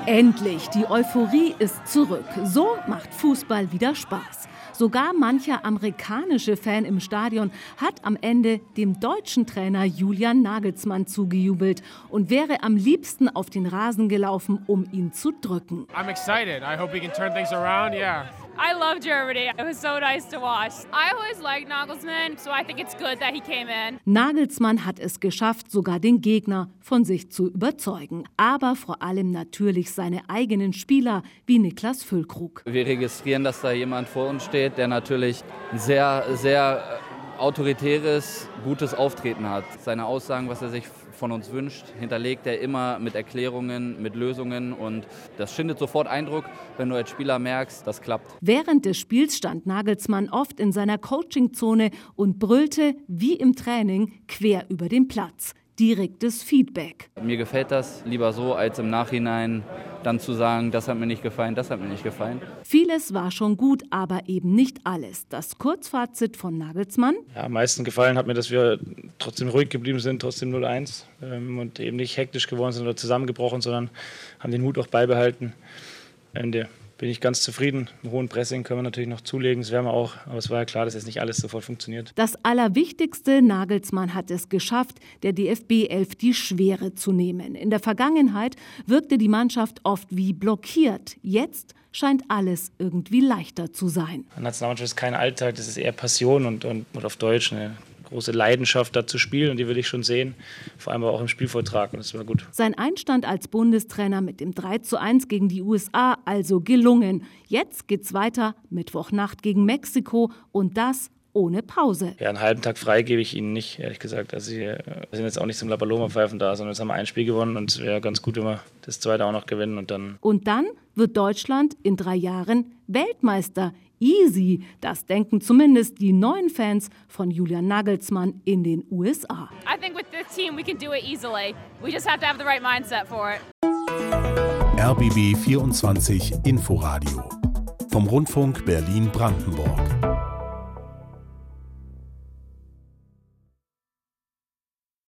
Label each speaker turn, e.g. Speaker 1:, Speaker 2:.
Speaker 1: Endlich, die Euphorie ist zurück. So macht Fußball wieder Spaß. Sogar mancher amerikanische Fan im Stadion hat am Ende dem deutschen Trainer Julian Nagelsmann zugejubelt und wäre am liebsten auf den Rasen gelaufen, um ihn zu drücken.
Speaker 2: I'm excited. I hope we can turn things around. Yeah.
Speaker 3: I love Germany. It was so nice to watch. I always liked Nagelsmann, so I think it's good that he came in.
Speaker 1: Nagelsmann hat es geschafft, sogar den Gegner von sich zu überzeugen. Aber vor allem natürlich seine eigenen Spieler, wie Niklas Füllkrug.
Speaker 4: Wir registrieren, dass da jemand vor uns steht, der natürlich ein sehr autoritäres, gutes Auftreten hat. Seine Aussagen, was er sich von uns wünscht, hinterlegt er immer mit Erklärungen, mit Lösungen und das schindet sofort Eindruck, wenn du als Spieler merkst, das klappt.
Speaker 1: Während des Spiels stand Nagelsmann oft in seiner Coachingzone und brüllte wie im Training quer über den Platz. Direktes Feedback.
Speaker 4: Mir gefällt das lieber so, als im Nachhinein dann zu sagen, das hat mir nicht gefallen, das hat mir nicht gefallen.
Speaker 1: Vieles war schon gut, aber eben nicht alles. Das Kurzfazit von Nagelsmann?
Speaker 5: Ja, am meisten gefallen hat mir, dass wir trotzdem ruhig geblieben sind, trotzdem 0-1 und eben nicht hektisch geworden sind oder zusammengebrochen, sondern haben den Mut auch beibehalten. Ende. Bin ich ganz zufrieden. Im hohen Pressing können wir natürlich noch zulegen, das werden wir auch. Aber es war ja klar, dass jetzt nicht alles sofort funktioniert.
Speaker 1: Das Allerwichtigste, Nagelsmann hat es geschafft, der DFB 11 die Schwere zu nehmen. In der Vergangenheit wirkte die Mannschaft oft wie blockiert. Jetzt scheint alles irgendwie leichter zu sein.
Speaker 5: Nationalmannschaft ist kein Alltag, das ist eher Passion und auf Deutsch eine große Leidenschaft, da zu spielen. Und die will ich schon sehen, vor allem auch im Spielvortrag. Und das war gut.
Speaker 1: Sein Einstand als Bundestrainer mit dem 3:1 gegen die USA also gelungen. Jetzt geht's weiter, Mittwochnacht gegen Mexiko und das ohne Pause.
Speaker 5: Ja, einen halben Tag frei gebe ich Ihnen nicht, ehrlich gesagt. Also wir sind jetzt auch nicht zum Labaloma-Pfeifen da, sondern jetzt haben wir ein Spiel gewonnen und es wäre ganz gut, wenn wir das zweite auch noch gewinnen.
Speaker 1: Und dann wird Deutschland in 3 Jahren Weltmeister. Easy, das denken zumindest die neuen Fans von Julian Nagelsmann in den USA.
Speaker 3: I think with this team we can do it easily. We just have to have the right mindset for it.
Speaker 6: RBB 24 Inforadio vom Rundfunk Berlin-Brandenburg.